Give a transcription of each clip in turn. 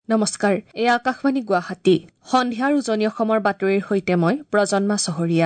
নমস্কাৰ, এয়া আকাশবাণী গুৱাহাটী। সন্ধিয়াৰ উজনি অসমৰ বাতৰিৰ সৈতে মই প্ৰজন্মা চহৰীয়া।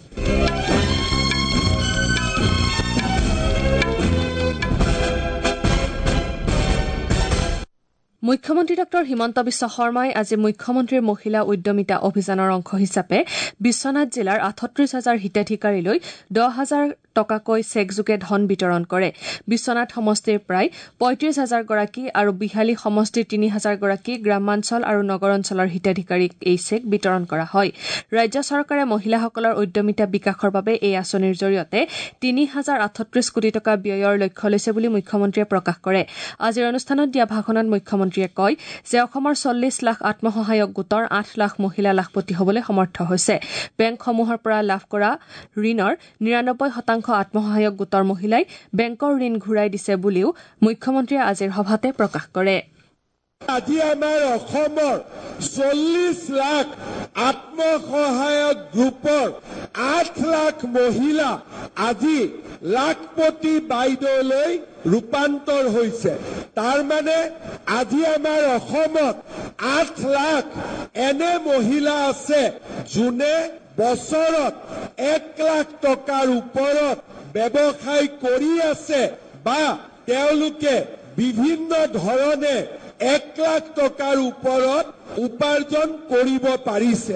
মুখ্যমন্ত্ৰী ডঃ হিমন্ত বিশ্ব শৰ্মাই আজি মুখ্যমন্ত্ৰীৰ মহিলা উদ্যমিতা অভিযানৰ অংশ হিচাপে বিশ্বনাথ জিলাৰ ৩৮,০০০ হিতাধিকাৰীলৈ ১০,০০০ টকাকৈ চেকযোগে ধন বিতৰণ কৰে। বিশ্বনাথ সমষ্টিৰ প্ৰায় ৩৫,০০০ গৰাকী আৰু বিহালী সমষ্টিৰ ৩,০০০ গৰাকী গ্ৰামাঞ্চল আৰু নগৰ অঞ্চলৰ হিতাধিকাৰীক এই চেক বিতৰণ কৰা হয়। ৰাজ্য চৰকাৰে মহিলাসকলৰ উদ্যমিতা বিকাশৰ বাবে এই আঁচনিৰ জৰিয়তে ৩,০৩৮ কোটি টকা ব্যয়ৰ লক্ষ্য লৈছে বুলি মুখ্যমন্ত্ৰীয়ে প্ৰকাশ কৰে। আজিৰ অনুষ্ঠানত দিয়া ভাষণত মুখ্যমন্ত্ৰীয়ে কয় যে অসমৰ ৪০ লাখ আত্মসহায়ক গোটৰ ৮ লাখ মহিলা লাখপতি হ'বলৈ সমৰ্থ হৈছে। বেংকসমূহৰ পৰা লাভ কৰা ঋণৰ ৯৯% আত্মসহায়ক গোটৰ মহিলাই বেংকৰ ঋণ ঘূৰাই দিছে বুলিও মুখ্যমন্ত্ৰীয়ে আজিৰ সভাতে প্ৰকাশ কৰে। আজি আমাৰ অসমৰ ৪০ লাখ আত্মসহায়ক গ্ৰুপৰ ৮ লাখ মহিলা আজি লাখপতি বাইদেউলৈ ৰূপান্তৰ হৈছে। তাৰ মানে আজি আমাৰ অসমত ৮ লাখ এনে মহিলা আছে যোনে বছৰত ১ লাখ টকাৰ ওপৰত ব্যৱসায় কৰি আছে বা তেওঁলোকে বিভিন্ন ধৰণে ১ লাখ টকাৰ ওপৰত উপাৰ্জন কৰিব পাৰিছে।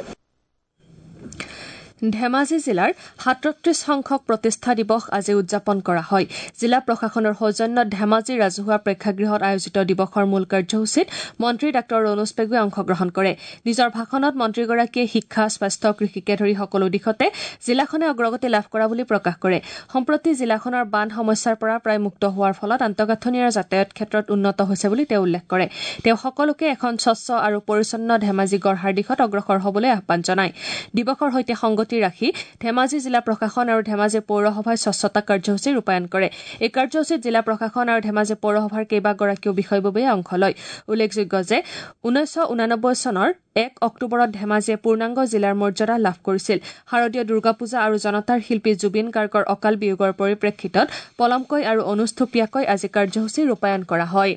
ধেমাজি জিলাৰ ৩৭ সংখ্যক প্ৰতিষ্ঠা দিৱস আজি উদযাপন কৰা হয়। জিলা প্ৰশাসনৰ সৌজন্যত ধেমাজি ৰাজহুৱা প্ৰেক্ষাগৃহত আয়োজিত দিৱসৰ মূল কাৰ্যসূচীত মন্ত্ৰী ডাঃ ৰণোজ পেগুৱে অংশগ্ৰহণ কৰে। নিজৰ ভাষণত মন্ত্ৰীগৰাকীয়ে শিক্ষা, স্বাস্থ্য, কৃষিকে ধৰি সকলো দিশতে জিলাখনে অগ্ৰগতি লাভ কৰা বুলি প্ৰকাশ কৰে। সম্প্ৰতি জিলাখনৰ বান সমস্যাৰ পৰা প্ৰায় মুক্ত হোৱাৰ ফলত আন্তঃগাঁথনি আৰু যাতায়াত ক্ষেত্ৰত উন্নত হৈছে বুলি তেওঁ উল্লেখ কৰে। তেওঁ সকলোকে এখন স্বচ্ছ আৰু পৰিচ্ছন্ন ধেমাজি গঢ়াৰ দিশত অগ্ৰসৰ হ'বলৈ আহ্বান জনায়। দিৱসৰ সৈতে সংগতি ৰাখি ধেমাজি জিলা প্ৰশাসন আৰু ধেমাজি পৌৰসভাই স্বচ্ছতা কাৰ্যসূচী ৰূপায়ণ কৰে। এই কাৰ্যসূচীত জিলা প্ৰশাসন আৰু ধেমাজি পৌৰসভাৰ কেইবাগৰাকীও বিষয়ববীয়াই অংশ লয়। উল্লেখযোগ্য যে ১৯৮৯ চনৰ ১ অক্টোবৰত ধেমাজিয়ে পূৰ্ণাংগ জিলাৰ মৰ্যাদা লাভ কৰিছিল। শাৰদীয় দুৰ্গা পূজা আৰু জনতাৰ শিল্পী জুবিন গাৰ্গৰ অকাল বিয়োগৰ পৰিপ্ৰেক্ষিতত পলমকৈ আৰু অনুষ্ঠুপীয়াকৈ আজি কাৰ্যসূচী ৰূপায়ণ কৰা হয়।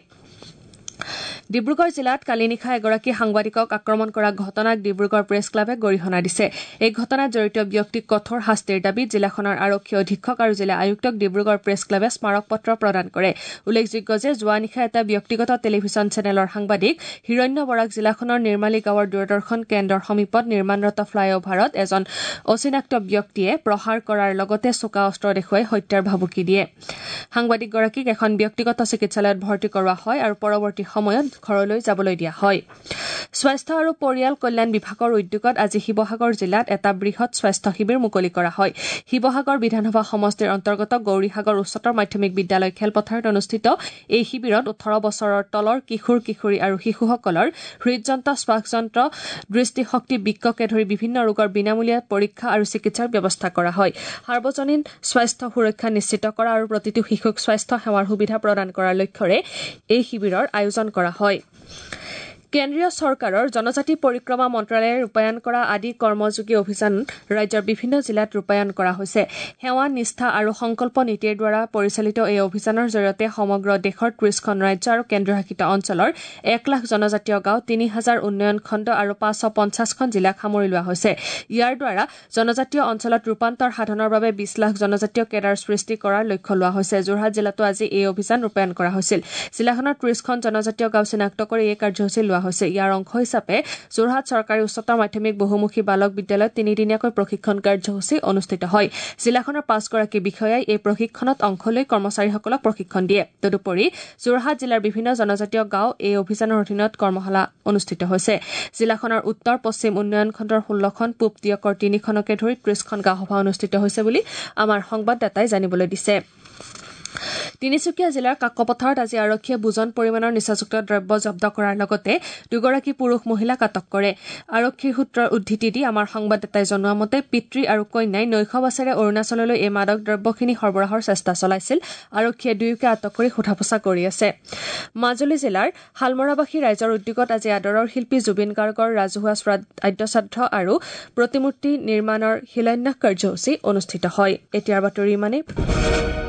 ডিব্ৰুগড় জিলাত কালি নিশা এগৰাকী সাংবাদিকক আক্ৰমণ কৰা ঘটনাক ডিব্ৰুগড় প্ৰেছ ক্লাবে গৰিহণা দিছে। এই ঘটনাত জড়িত ব্যক্তিক কঠোৰ শাস্তিৰ দাবীত জিলাখনৰ আৰক্ষী অধীক্ষক আৰু জিলা আয়ুক্তক ডিব্ৰুগড় প্ৰেছ ক্লাবে স্মাৰক পত্ৰ প্ৰদান কৰে। উল্লেখযোগ্য যে যোৱা নিশা এটা ব্যক্তিগত টেলিভিছন চেনেলৰ সাংবাদিক হিৰণ্য বৰাক জিলাখনৰ নিৰ্মালী গাঁৱৰ দূৰদৰ্শন কেন্দ্ৰৰ সমীপত নিৰ্মাণৰত ফ্লাইঅভাৰত এজন অচিনাক্ত ব্যক্তিয়ে প্ৰহাৰ কৰাৰ লগতে চোকা অস্ত্ৰ দেখুৱাই হত্যাৰ ভাবুকি দিয়ে। সাংবাদিকগৰাকীক এখন ব্যক্তিগত চিকিৎসালয়ত ভৰ্তি কৰোৱা হয় আৰু পৰৱৰ্তী সময়ত ঘৰলৈ যাবলৈ দিয়া হয়। স্বাস্থ্য আৰু পৰিয়াল কল্যাণ বিভাগৰ উদ্যোগত আজি শিৱসাগৰ জিলাত এটা বৃহৎ স্বাস্থ্য শিবিৰ মুকলি কৰা হয়। শিৱসাগৰ বিধানসভা সমষ্টিৰ অন্তৰ্গত গৌৰীসাগৰ উচ্চতৰ মাধ্যমিক বিদ্যালয় খেলপথাৰত অনুষ্ঠিত এই শিবিৰত ১৮ বছৰৰ তলৰ কিশোৰ কিশোৰী আৰু শিশুসকলৰ হৃদযন্ত্ৰ, শ্বাসযন্ত্ৰ, দৃষ্টিশক্তি, বৃক্ককে ধৰি বিভিন্ন ৰোগৰ বিনামূলীয়া পৰীক্ষা আৰু চিকিৎসাৰ ব্যৱস্থা কৰা হয়। সাৰ্বজনীন স্বাস্থ্য সুৰক্ষা নিশ্চিত কৰা আৰু প্ৰতিটো শিশুক স্বাস্থ্য সেৱাৰ সুবিধা প্ৰদান কৰাৰ লক্ষ্যৰে এই শিবিৰৰ আয়োজন কৰা হয়। কেন্দ্ৰীয় চৰকাৰৰ জনজাতি পৰিক্ৰমা মন্ত্ৰালয়ে ৰূপায়ণ কৰা আদি কৰ্মযোগী অভিযান ৰাজ্যৰ বিভিন্ন জিলাত ৰূপায়ণ কৰা হৈছে। সেৱা, নিষ্ঠা আৰু সংকল্প নীতিৰ দ্বাৰা পৰিচালিত এই অভিযানৰ জৰিয়তে সমগ্ৰ দেশৰ ৩০খন ৰাজ্য আৰু কেন্দ্ৰশাসিত অঞ্চলৰ ১ লাখ জনজাতীয় গাঁও, ৩,০০০ উন্নয়ন খণ্ড আৰু ৫৫০খন জিলাক সামৰি লোৱা হৈছে। ইয়াৰ দ্বাৰা জনজাতীয় অঞ্চলত ৰূপান্তৰ সাধনৰ বাবে ২০ লাখ জনজাতীয় কেডাৰ সৃষ্টি কৰাৰ লক্ষ্য লোৱা হৈছে। যোৰহাট জিলাতো আজি এই অভিযান ৰূপায়ণ কৰা হৈছিল। জিলাখনৰ ৩০খন জনজাতীয় গাঁও চিনাক্ত কৰি এই কাৰ্যসূচী লোৱা হৈছে। ইয়াৰ অংশ হিচাপে যোৰহাট চৰকাৰী উচ্চতৰ মাধ্যমিক বহুমুখী বালক বিদ্যালয়ত ৩ দিনীয়াকৈ প্ৰশিক্ষণ কাৰ্যসূচী অনুষ্ঠিত হয়। জিলাখনৰ ৫ গৰাকী বিষয়াই এই প্ৰশিক্ষণত অংশ লৈ কৰ্মচাৰীসকলক প্ৰশিক্ষণ দিয়ে। তদুপৰি যোৰহাট জিলাৰ বিভিন্ন জনজাতীয় গাঁও এই অভিযানৰ অধীনত কৰ্মশালা অনুষ্ঠিত হৈছে। জিলাখনৰ উত্তৰ পশ্চিম উন্নয়ন খণ্ডৰ ১৬খন, পূব দিয়কৰ ৩খনকে ধৰি ৩০খন গাঁও সভা অনুষ্ঠিত হৈছে বুলি আমাৰ সংবাদদাতাই জানিবলৈ দিছে। তিনিচুকীয়া জিলাৰ কাকপথাৰত আজি আৰক্ষীয়ে বুজন পৰিমাণৰ নিচাযুক্ত দ্ৰব্য জব্দ কৰাৰ লগতে দুগৰাকী পুৰুষ মহিলাক আটক কৰে। আৰক্ষীৰ সূত্ৰৰ উদ্ধৃতি দি আমাৰ সংবাদদাতাই জনোৱা মতে পিতৃ আৰু কন্যাই নৈশ-বাছেৰে অৰুণাচললৈ এই মাদক দ্ৰব্যখিনি সৰবৰাহৰ চেষ্টা চলাইছিল। আৰক্ষীয়ে দুয়োকে আটক কৰি সোধা-পোছা কৰি আছে। মাজুলী জিলাৰ শালমৰাবাসী ৰাইজৰ উদ্যোগত আজি আদৰৰ শিল্পী জুবিন গাৰ্গৰ ৰাজহুৱা আদ্যশ্ৰাদ্ধ আৰু প্ৰতিমূৰ্তি নিৰ্মাণৰ শিলান্যাস কাৰ্যসূচী অনুষ্ঠিত হয়। এতিয়াৰ বাতৰি ইমানেই।